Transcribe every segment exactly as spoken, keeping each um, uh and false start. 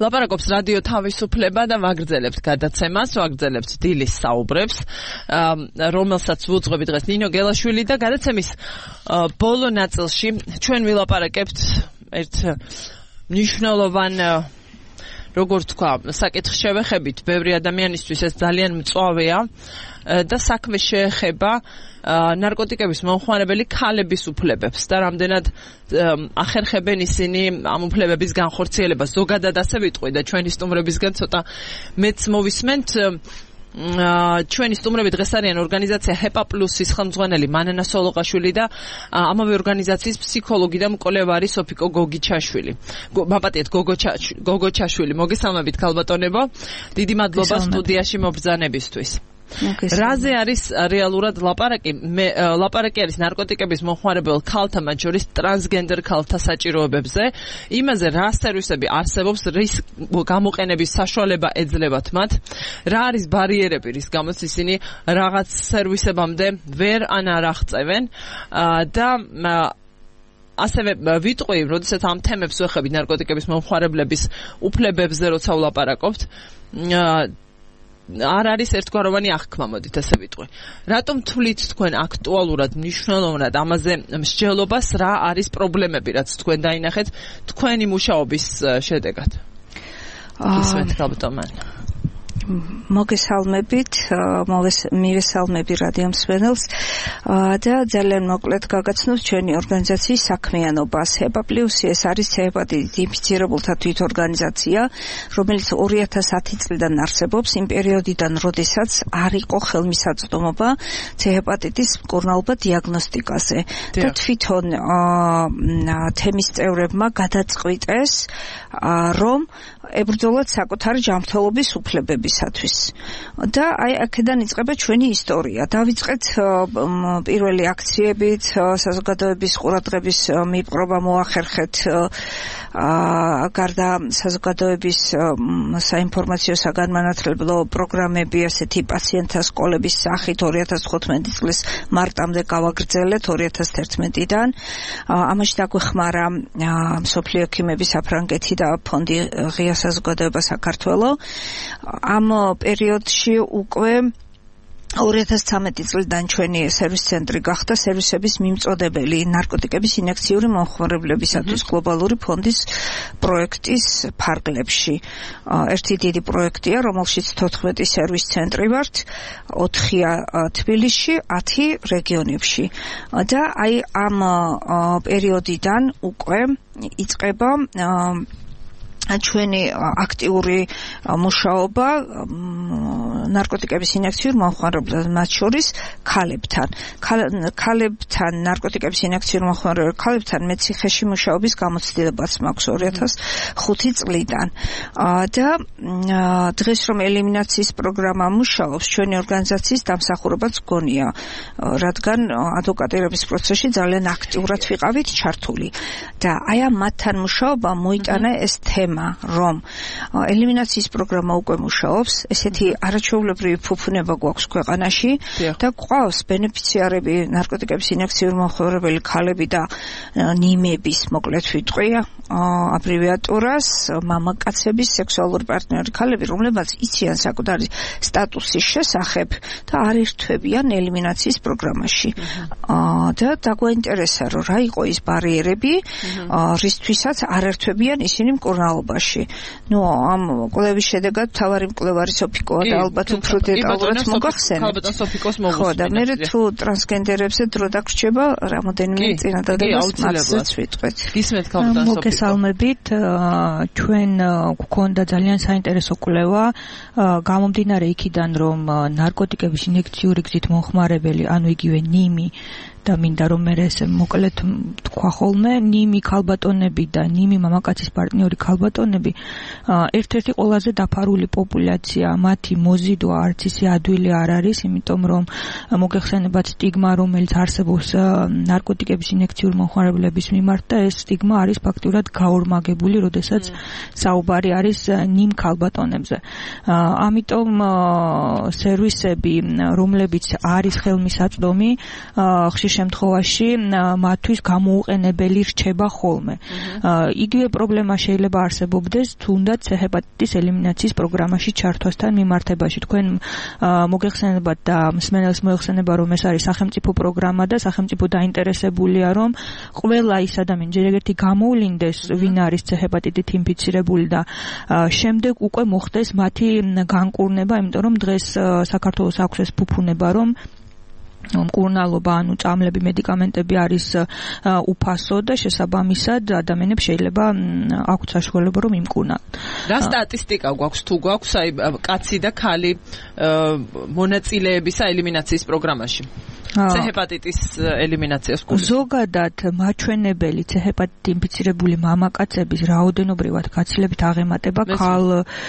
ლაპარაკობს რადიო თავისუფლება და ვაგრძელებთ გადაცემას, ვაგრძელებთ დილის საუბრებს, რომელსაც ვუძღვები დღეს ნინო გელაშვილი და გადაცემის ბოლო ნაწილში ჩვენ ვილაპარაკებთ ერთ მნიშვნელოვან როგორც თქვა, საკითხს შევეხებით, ბევრი ადამიანისთვის ეს ძალიან მწვავეა და საქმე შეეხება ნარკოტიკების მომხმარებელი ქალების უფლებებს და რამდენად ახერხებენ ისინი ამ უფლებების განხორციელებას. ზოგადად ასე ვიტყვი და ჩვენი სტუმრებისგან ცოტა მეც მოვისმენთ. ჩვენი სტუმრები დღეს არიან ორგანიზაცია ჰეპა პლუსის ხელმძღვანელი მანანა სოლოყაშვილი და ამავე ორგანიზაციის ფსიქოლოგი და მკვლევარი სოფიკო გოგიჩაშვილი. მაპატიეთ გოგოჩაშვილი, მოგესალმებით ქალბატონებო. დიდი მადლობა სტუდიაში მობრძანებისთვის. რაზე არის რეალურად ლაპარაკი? მე ლაპარაკი არის ნარკოტიკების მომხმარებელ ქალთა, მათ შორის ტრანსგენდერ ქალთა საჭიროებებზე, იმაზე რა სერვისები არსებობს, რის გამოყენების საშუალება ეძლევათ მათ, რა არის ბარიერები, რის გამოც ისინი რაღაც სერვისებამდე ვერ ან არ აღწევენ და ასევე ვიტყვი, როდესაც ამ თემებს ვეხებით ნარკოტიკების მომხმარებლების უფლებებზე, როცა ვლაპარაკობთ, არ არის ერთგვაროვანი აღქმა, მოდით ასე ვიტყვი. რატომ თვლით თქვენ აქტუალურად, მნიშვნელოვნად ამაზე მსჯელობას, რა არის პრობლემები, რაც თქვენ დაინახეთ თქვენი მუშაობის შედეგად? ისმეთ ქალბატონმან. მოგესალმებით, მივესალმები რადიო მსმენელს და ძალიან მოკლედ გაგაცნობს ჩვენი ორგანიზაციის საქმიანობას. ჰეპა პლუსი ეს არის ჰეპატიტის ინფიცირებულთა თვითორგანიზაცია, რომელიც ორი ათას ათი წლიდან არსებობს, იმ პერიოდიდან, როდესაც არ იყო ხელმისაწვდომობა ჰეპატიტის მკურნალობა დიაგნოსტიკაზე. და თვითონ თემის წევრებმა გადაწყვიტეს, რომ ებრძოლათ საკუთარი ჯანმრთელობის უფლებებისათვის. და აი აქედან იწყება ჩვენი ისტორია. დავიწყეთ პირველი აქციებით, საზოგადოების ყურადღების მიპყრობა მოახერხეთ გარდა საზოგადოების საინფორმაციო საგანმანათლებლო პროგრამები, ასეთი პაციენტთა სკოლების სახით ორი ათას თხუთმეტი წლის მარტამდე გავაგრძელეთ ორი ათას თერთმეტიდან. ამაში დაგვეხმარა მსოფლიო ექიმების საფრანგეთი და ფონდი ღია საზოგადოება საქართველო. ამ პერიოდში უკვე ორი ათას ცხრამეტი წლიდან ჩვენი სერვის ცენტრი გახდა სერვისების მიმწოდებელი ნარკოტიკების ინექციური მომხმარებლებისათვის გლობალური ფონდის პროექტის ფარგლებში. ერთი დიდი პროექტია, რომელშიც თოთხმეტი სერვის ცენტრი ვართ, ოთხია თბილისში, ათი რეგიონებში. და აი ამ პერიოდიდან უკვე იწყება ჩვენი აქტიური მუშაობა ნარკოტიკების ინექციურ მომხმარებლად, მათ შორის ქალებთან. ქალებთან, ნარკოტიკების ინექციურ მომხმარებელ ქალებთან მე ციხეში მუშაობის გამოცდილებაც მაქვს ორი ათას ხუთი წლიდან. და დღეს რომ ელიმინაციის პროგრამა მუშაობს, ჩვენი ორგანიზაციის დამსახურებაც გონია, რადგან ადვოკატირების პროცესში ძალიან აქტიურად ვიყავით ჩართული. და აი ამ მათთან მუშაობა მოიტანა ეს თემა, რომ ელიმინაციის პროგრამა უკვე მუშაობს, ესეთი არაჩვეულებრივი ფუფუნება გვაქვს ქვეყანაში და გვყავს ბენეფიციარები ნარკოტიკების ინექციურ მომხმარებელი ქალები და ნიმების, მოკლედ ვიტყვი აბრივიატურას, მამაკაცების სექსუალური პარტნიორი ქალები, რომლებიც იციან საკუთარი სტატუსის შესახებ და არ ერთვებიან ელიმინაციის პროგრამაში. და დაგვაინტერესა, რომ რა იყო ის ბარიერები, რისთვისაც არ ერთვებიან ისინი მკურნალობაში. ნუ ამ კვლევის შედეგად თავარი მკვლევარი სოფიკოა და ალბათ უფრო დეტალურად მოგახსენებთ. ქალბატონ სოფიკოს მოგხსენებთ. ხო, და მე თუ ტრანსგენდერებზე დრო დაგრჩება, რამოდენიმე წინადადებას მათზეც ვიტყვით. ისმეთ ქალბატონ სოფიკო. მოგესალმებით, ჩვენ გვქონდა ძალიან საინტერესო კვლევა, გამომდინარე იქიდან, რომ ნარკოტიკების ინექციური გზით მომხმარებელი, ანუ იგივე ნიმი და მინდა რომ მე ეს მოკლედ თქვა ხოლმე, ნიმი ქალბატონები და ნიმი მამაკაცის პარტნიორი ქალბატონები ერთ-ერთი ყველაზე დაფარული პოპულაცია, მათი მოზიდვა არც ისე ადვილი არ არის, იმიტომ რომ მოგეხსენებათ სტიგმა, რომელიც არსებობს ნარკოტიკების ინექციური მომხმარებლების მიმართ და ეს სტიგმა არის ფაქტურად გაორმაგებული, როდესაც საუბარი არის ნიმ ქალბატონებზე. ამიტომ სერვისები, რომლებიც არის ხელმისაწვდომი, ხშირ შემთხვევაში მათთვის გამოუყენებელი რჩება ხოლმე. იგივე პრობლემა შეიძლება არსებობდეს თუნდაც ჰეპატიტის ელიმინაციის პროგრამაში ჩართვასთან მიმართებაში. თქვენ მოგეხსენებათ და მსმენელს მოეხსენება, რომ ეს არის სახელმწიფო პროგრამა და სახელმწიფო დაინტერესებულია, რომ ყველა ის ადამიანი ჯერ ერთი გამოვლინდეს, ვინ არის ჰეპატიტით ინფიცირებული და შემდეგ უკვე მოხდეს მათი განკურნება, იმიტომ რომ დღეს საქართველოს აქვს ეს ფუფუნება, რომ მკურნალობა, ანუ წამლები, მედიკამენტები არის უფასო და შესაბამისად ადამიანებს შეიძლება აქვთ საშუალება, რომ იმკურნალონ. რა სტატისტიკა გვაქვს, თუ გვაქვს აი კაცი და ქალი მონაწილეებისა ელიმინაციის პროგრამაში? C-ჰეპატიტის ელიმინაციას კურსი. ზოგადად მაჩვენებელი C-ჰეპატიტით ინფიცირებული მამაკაცების რაოდენობრივად გაცილებით აღემატება ქალ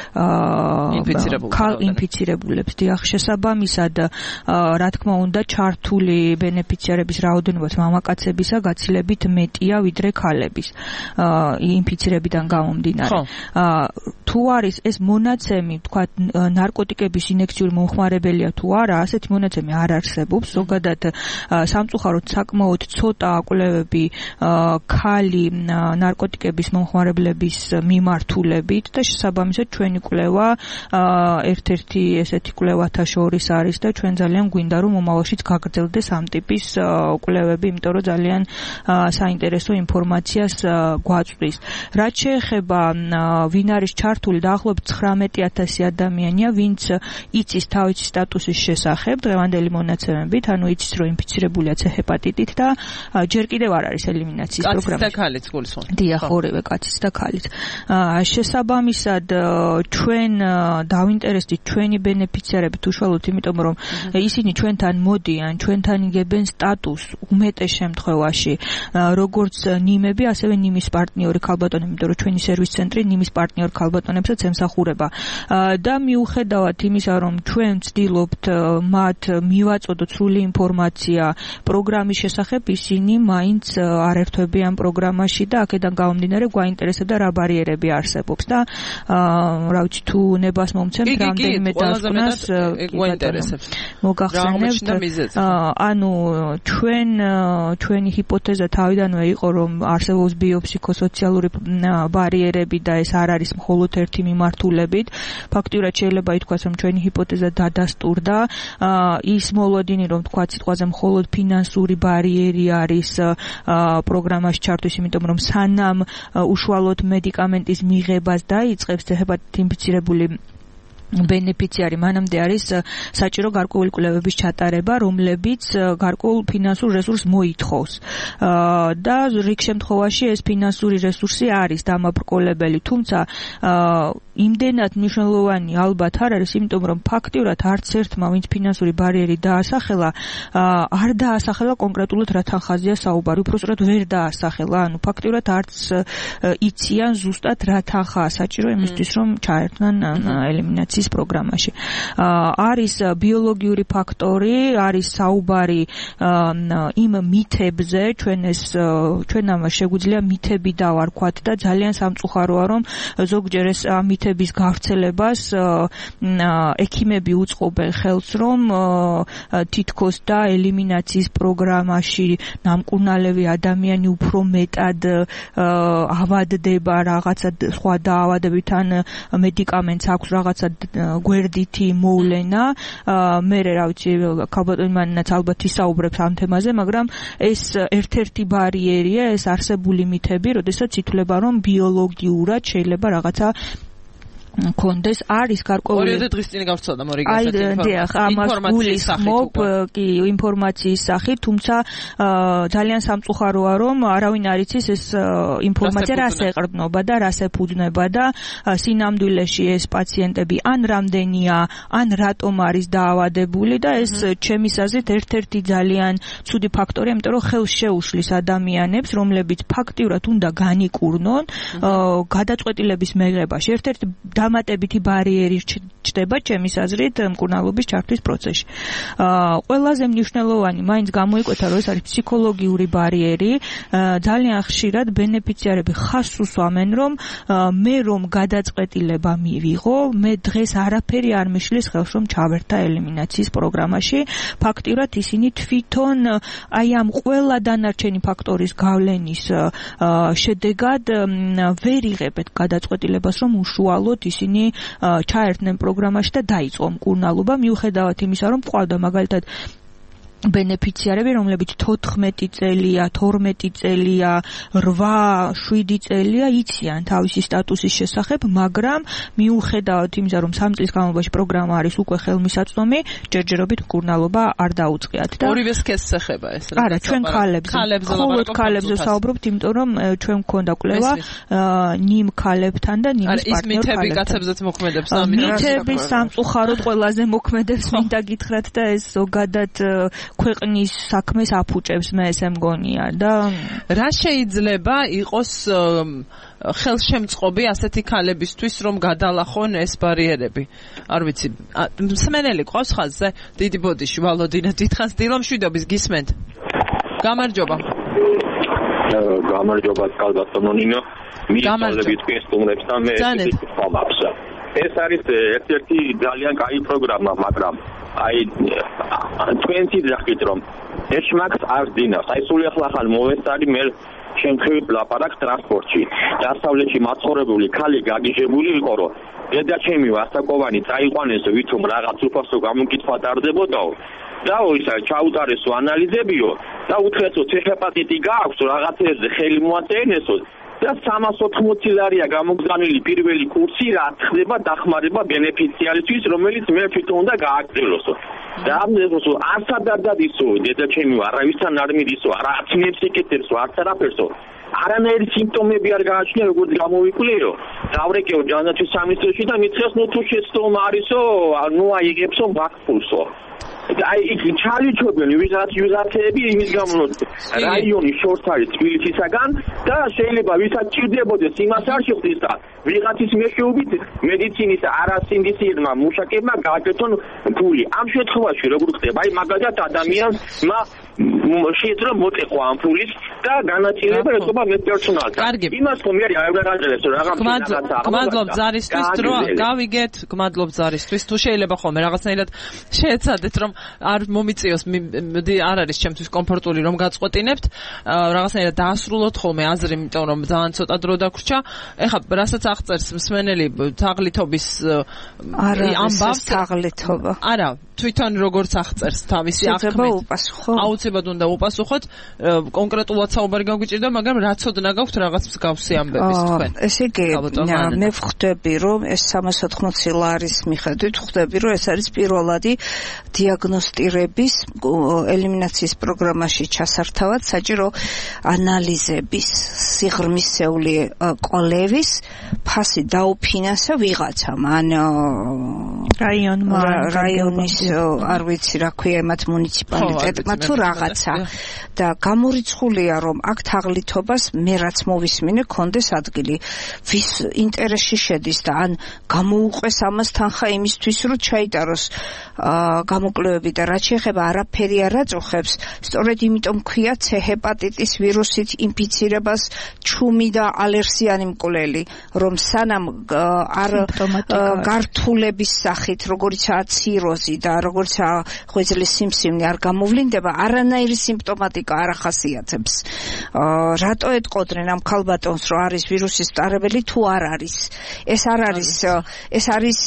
ქალ ინფიცირებულებს. დიახ, შესაბამისად, რა თქმა უნდა, ჩართული ბენეფიციარების რაოდენობა მამაკაცებისა გაცილებით მეტია ვიდრე ქალების ინფიცირებიდან გამომდინარე. თუ არის ეს მონაცემი, თქვა, ნარკოტიკების ინექციური მომხმარებელია თუ არა, ასეთი მონაცემი არ არსებობს. ზოგადად სამწუხაროდ საკმაოდ ცოტა კვლევები ქალი ნარკოტიკების მომხმარებლების მიმართულებით და შესაბამისად ჩვენი კვლევა ერთ-ერთი ესეთი კვლევათა შორის არის და ჩვენ ძალიან გვინდა რომ მომავალშიც გაგრძელდეს ამ ტიპის კვლევები, იმიტომ რომ ძალიან საინტერესო ინფორმაციას გვაწვდის. რაც შეეხება ვინ არის ჩართული, დაახლოებით ცხრამეტი ათასი ადამიანია, ვინც იცის თავისი სტატუსის შესახებ დღევანდელი მონაცემებით, ანუ იცის რომ ინფიცირებულია C-ჰეპატიტით და ჯერ კიდევ არ არის ელიმინაციის პროგრამა. კაცის და ქალიც გულისხმობ. დიახ, ორივე კაცის და ქალიც. შესაბამისად ჩვენ დავინტერესდით ჩვენი ბენეფიციარებით უშუალოდ, იმიტომ რომ ისინი ჩვენთან მოდიან, ჩვენთან იგებენ სტატუსს უმეტეს შემთხვევაში, როგორც ნიმები, ასევე ნიმის პარტნიორი ქალბატონები, იმიტომ რომ ჩვენი სერვის ცენტრი ნიმის პარტნიორ ქალბატონებსაც ემსახურება. და მიუხედავად იმისა, რომ ჩვენ ვცდილობთ მათ მივაწოდოთ სრული ინფორმაცია პროგრამის შესახებ, ისინი მაინც არ ერთვებიან პროგრამაში და აქედან გამომდინარე გვაინტერესებდა რა ბარიერები არსებობს და რა ვიცი თუ ნებას მომცემთ რამდენიმე დასკვნას გვაინტერესებს. მოგახსენებთ, ანუ ჩვენ ჩვენი ჰიპოთეზა თავიდანვე იყო, რომ არსებობს ბიოფსიქოსოციალური ბარიერები და ეს არ არის მხოლოდ ერთი მიმართულებით. ფაქტიურად შეიძლება ითქვას, რომ ჩვენი ჰიპოთეზა დადასტურდა. ის მოლოდინი, რომ თქვა სიტყვაზე მხოლოდ ფინანსური ბარიერი არის პროგრამაში ჩართვის, იმიტომ რომ სანამ უშუალოდ მედიკამენტის მიღებას დაიწყებს C-ჰეპატიტით ინფიცირებული ბენეფიციარი, მანამდე არის საჭირო გარკვეული კვლევების ჩატარება, რომლებიც გარკვეულ ფინანსურ რესურსს მოითხოვს. და რიგ შემთხვევაში ეს ფინანსური რესურსი არის დამაბრკოლებელი, თუმცა იმდენად მნიშვნელოვანი ალბათ არ არის, იმიტომ რომ ფაქტიურად არც ერთმა, ვინც ფინანსური ბარიერი დაასახელა, არ დაასახელა კონკრეტულად რა თანხაზეა საუბარი, უпростоრად ვერ დაასახელა, ანუ ფაქტიურად არც იციან ზუსტად რა თანხაა საჭირო იმისთვის, რომ ჩაერთნან ელიმინაციის პროგრამაში. არის ბიოლოგიური ფაქტორი, არის საუბარი იმ მითებზე, ჩვენ ეს ჩვენ ამას შეგვიძლია მითები დავარქვათ და ძალიან სამწუხაროა, რომ ზოგჯერ ეს მითების გავრცელებას ექიმები უწყობენ ხელს, რომ თითქოს და ელიმინაციის პროგრამაში ნამკურნალები ადამიანი უფრო მეტად ავადდება რაღაცა სხვა დაავადებით ან მედიკამენტს აქვს რაღაცა გვერდითი მოვლენა. მე რა ვიცი, ქალბატონმანაც ალბათ ისაუბრებს ამ თემაზე, მაგრამ ეს ერთ-ერთი ბარიერია, ეს არსებული მითები, როდესაც ითვლება, რომ ბიოლოგიურად შეიძლება რაღაცა კონდეს არის გარკვეული ორი დღის წინ გავცოდა მორიგასაც ინფორმაციის კი ინფორმაციის სახით, თუმცა ძალიან სამწუხაროა, რომ არავინ არ იცის ეს ინფორმაცია რას ეყრდნობა და რას ეფუძნება და სინამდვილეში ეს პაციენტები ან რამდენია, ან რატომ არის დაავადებული და ეს ჩემის აზრით ერთ-ერთი ძალიან ცუდი ფაქტორია, იმიტომ რომ ხელს შეუშლის ადამიანებს, რომლებიც ფაქტიურად უნდა განიკურნონ გადაწყვეტილების მიღებაში. ერთ-ერთი დამატებითი ბარიერი ჩდება ჩემის აზრით მკურნალობის ჩართვის პროცესში. აა ყველაზე მნიშვნელოვანი მაინც გამოიკვეთა რომ ეს არის ფსიქოლოგიური ბარიერი. ძალიან ხშირად ბენეფიციარები ხას უსვამენ რომ მე რომ გადაწყვეტილება მივიღო, მე დღეს არაფერი არ მიშლის ხელს რომ ჩავერთა ელიმინაციის პროგრამაში. ფაქტიურად ისინი თვითონ აი ამ ყველა დანარჩენი ფაქტორის გავლენის შედეგად ვერ იღებენ გადაწყვეტილებას რომ უშუალოდ ისინი ჩაერთნენ პროგრამაში და დაიწყო მკურნალობა მიუხედავად იმისა რომ ყავდა მაგალითად ბენეფიციარები, რომლებიც თოთხმეტი წელია, თორმეტი წელია, რვა, შვიდი წელია იციან თავისი სტატუსის შესახებ, მაგრამ მიუხედავად იმისა, რომ სამი წლის განმავლობაში პროგრამა არის უკვე ხელმისაწვდომი, ჯერჯერობით მკურნალობა არ დაუწყიათ და ორივე სქესს ეხება ეს რა. არა, ჩვენ ქალებს, მხოლოდ ქალებზე ვსაუბრობთ, იმიტომ რომ ჩვენ მქონდა კვლევა ნიმ ქალებთან და ნიმის პარტნიორ ქალებთან. ის მითები კაცებზეც მოქმედებს და მითები სამწუხაროდ ყველაზე მოქმედებს, მინდა გითხრათ და ეს ზოგადად ქვეყნის საქმეს აფუჭებს მე ესე მგონია და რა შეიძლება იყოს ხელშემწყობი ასეთი ქალებისთვის რომ გადალახონ ეს ბარიერები არ ვიცი მსმენელი ყავს ხაზზე დიდი ბოდიში ვალოდინა დიდხანს დილამშვიდობის გისმენთ გამარჯობა გამარჯობა კალბატონო ნინო მისწავლებით თქვენს სტუმრებს და მე ვთქვამს ეს არის ერთ-ერთი ძალიან კაი პროგრამა მაგრამ აი თქვენցი ძახით რომ ეს შმაკს არ დინავს აი სულ ახლა ხან მოვესწარი მე შემთხვევით ლაპარაკ ტრანსპორტში დასავლეთში მაცხოვრებული ქალი გაგიჟებული იყო რომ დედაჩემი ვასაკოვანი წაიყვანესო ვითომ რაღაც უფასო გამოკითხვა ტარდებოდაო და ისა ჩაუტარესო ანალიზებიო და უთხრესო ცეპატიტი გააქვსო რაღაცეებზე ხელი მოაწენესო და სამას ოთხმოცი ლარია გამოგზავნილი პირველი კურსი რა ხდება დახმარება ბენეფიციარისთვის რომელიც მე თვითონ უნდა გააგრძელოსო და ამბობსო არცად არ დადისო დედაჩემი არავისთან არ მიდისო არც ნებს იკეთებსო არც არაფერსო არანაირი სიმპტომები არ გააჩნია როგორც გამოვიკვლიო დავრეკეო ჯანათვის სამინისტროში და მითხეს ნუ თუ შეცდომა არისო ნუ აიღებსო ბაქფულსო აი იქ ჩალიჩობენ ვიღაც ვიღაცები იმის გამო რაიონი შორს არის თბილისისაგან და შეიძლება ვისაც ჭირდებოდეს იმას არ შეხვდეს და ვიღაცის მეშვეობით მედიცინის არასინდისიერმა მუშაკებმა გააკეთონ ფული ამ შემთხვევაში როგორ ხდება აი მაგალითად ადამიანს შეიძლება მოწეყო ამ ფულის და განაწილება ეხება მედპერსონალთან იმას რომ მე არ აღარდეს რაღაცა გმადლობ ზარისთვის დრო გავიგეთ გმადლობ ზარისთვის თუ შეიძლება ხოლმე რაღაცნაირად შეეცადეთ რომ არ მომიწიოს არ არის ჩემთვის კომფორტული რომ გაწყვეტინებთ რაღაცნაირად დაასრულოთ ხოლმე აზრი იმიტომ რომ ძალიან ცოტა დრო დაგვრჩა ეხლა რასაც აღწერს მსმენელი თაღლითობის ამბავს თაღლითობა არა თვითონ როგორც აღწერს თავისი აღქმით აუცილებლად უნდა უპასუხოთ კონკრეტულად საუბარი გაგვიჭირდა მაგრამ რაც ოდნა გაქვთ რაღაც მსგავსი ამბების თქვენ ესე იგი მე ვხვდები რომ ეს სამას ოთხმოცი ლარის მიხედვით ვხვდები რომ ეს არის პირველადი დიაგნოსტირების ელიმინაციის პროგრამაში ჩასართავად საჭირო ანალიზების სიღრმისეული კოლევის ფასი დაუფინანსა ვიღაცამ ან რაიონმა რაიონის არ ვიცი რა ქვია მათ მუნიციპალიტეტმა თუ რაღაცა და გამორიცხულია რომ აქ თაღლითობას მე რაც მოვისმინე კონდეს ადგილი ვის ინტერესში შედის და ან გამოუყვეს ამას თანხა იმისთვის რომ ჩაიტაროს გამოკვლევები და რაც შეეხება არაფერი არ აწუხებს სწორედ იმიტომ ქვია C ჰეპატიტის ვირუსით ინფიცირებას ჩუმი და ალერსიანი მკვლელი რომ სანამ არ გართულების სახით როგორიცაა ციროზი და როგორიცაა ღვიძლის სიმსივნე არ გამოვლინდება არანაირი სიმპტომატიკა არ ახასიათებს რატო ეტყოდნენ ამ ქალბატონს რომ არის ვირუსის წარებელი თუ არ არის ეს არ არის ეს არის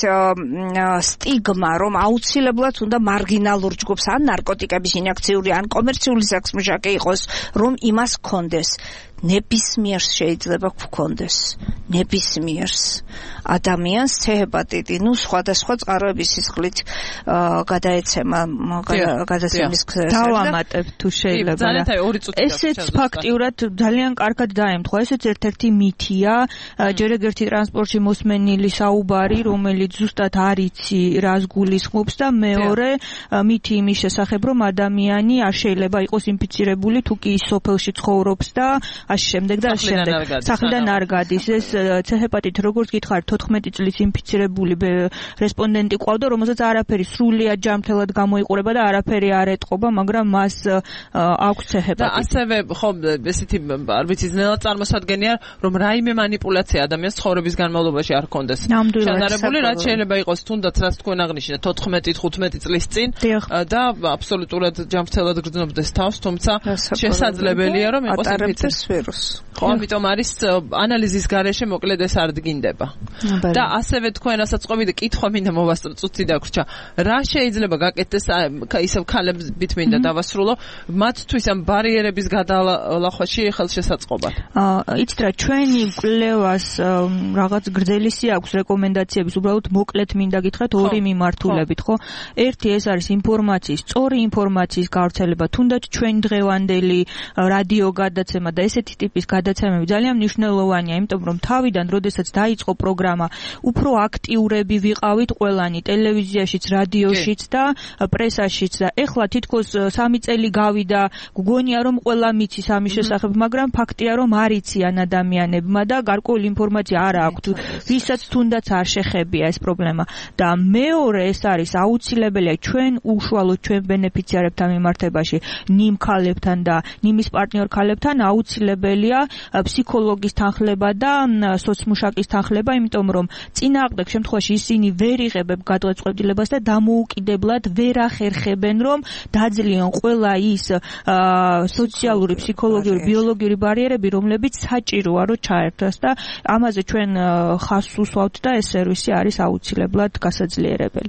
სტიგმა რომ აუცილებლად უნდა მარგინალურ ჯგუფს ან ნარკოტიკების ინაქციური ან კომერციული საქმეშაკი იყოს რომ იმას კონდეს ნებისმიერს შეიძლება გქონდეს ნებისმიერს ადამიანს C ჰეპატიტი ნუ სხვადასხვა წყაროების სისხლით გადაეცემა გადაცემის გზაზე დავამატებ თუ შეიძლება ესეც ფაქტიურად ძალიან კარგად დაემთხვა ესეც ერთ-ერთი მითია ჯერ ეგერთი ტრანსპორტში მოსმენილი საუბარი რომელიც ზუსტად არ იცი რას გულისხმობს და მეორე მითი იმის შესახებ რომ ადამიანი არ შეიძლება იყოს ინფიცირებული თუ კი ის სოფელში ცხოვრობს და ასე შემდეგ და ასე შემდეგ. სახლიდან არ გადის. ეს ცეჰეპატიტ როგორც გითხარით თოთხმეტი წლის ინფიცირებული რესპონდენტი ყავდა, რომელსაც არაფერი სრულიად ჯანმრთელად გამოიყურება და არაფერი არ ეტყობა, მაგრამ მას აქვს ცეჰეპატიტი. და ასევე ხო ესეთი არ ვიცი ძნელად წარმოსადგენია, რომ რაიმე манипуляცია ადამიანის ცხოვრების განმავლობაში არ ქონდეს. შედარებული, რაც შეიძლება იყოს თუნდაც რაც თქვენ აღნიშნეთ თოთხმეტი ხუთმეტი წლის წინ და აბსოლუტურად ჯანმრთელად გრძნობდეს თავს, თუმცა შესაძლებელია რომ იყოს ინფიცირებული. ხო, ამიტომ არის ანალიზის გარეშე მოკლედ ეს არ დგინდება. და ასევე თქვენ ასაწყობი და კითხვა მინდა მოვასწრო წუთი დაგვრჩა. რა შეიძლება გაკეთდეს ისევ ქალებით მინდა დავასრულო მათთვის ამ ბარიერების გადალახვაში ხელშესაწყობად. აა იცით რა ჩვენი კვლევას რაღაც გრძელისი აქვს რეკომენდაციების უბრალოდ მოკლედ მინდა გითხრათ ორი მიმართულებით, ხო? ერთი ეს არის ინფორმაციის, სწორი ინფორმაციის გავრცელება, თუნდაც ჩვენ დღევანდელი რადიო გადაცემა და ესეთი ტიპის გადაცემები ძალიან მნიშვნელოვანია, იმიტომ რომ თავიდან, როდესაც დაიწყო პროგრამა, უფრო აქტიურები ვიყავით ყველანი ტელევიზიაშიც, რადიოშიც და პრესაშიც და ეხლა თითქოს სამი წელი გავიდა, გგონია რომ ყველა მიცის ამის შესახებ, მაგრამ ფაქტია რომ არ იციან ადამიანებმა და გარკვეული ინფორმაცია არ აქვთ, ვისაც თუნდაც არ შეხებია ეს პრობლემა. და მეორე ეს არის აუცილებელია ჩვენ უშუალოდ ჩვენ ბენეფიციარებთან მიმართებაში, ნიმ ქალებთან და ნიმის პარტნიორ ქალებთან აუცილებელია ფსიქოლოგის თანხლება და სოციმუშაკის თანხლება, იმიტომ რომ წინააღმდეგ შემთხვევაში ისინი ვერ იღებენ გადაწყვეტილებას და დამოუკიდებლად ვერ ახერხებენ რომ დაძლიონ ყველა ის სოციალური, ფსიქოლოგიური, ბიოლოგიური ბარიერები, რომლებიც საჭიროა რომ ჩაერთვას და ამაზე ჩვენ ხაზს უსვავთ და ეს სერვისი არის აუცილებლად გასაძლიერებელი.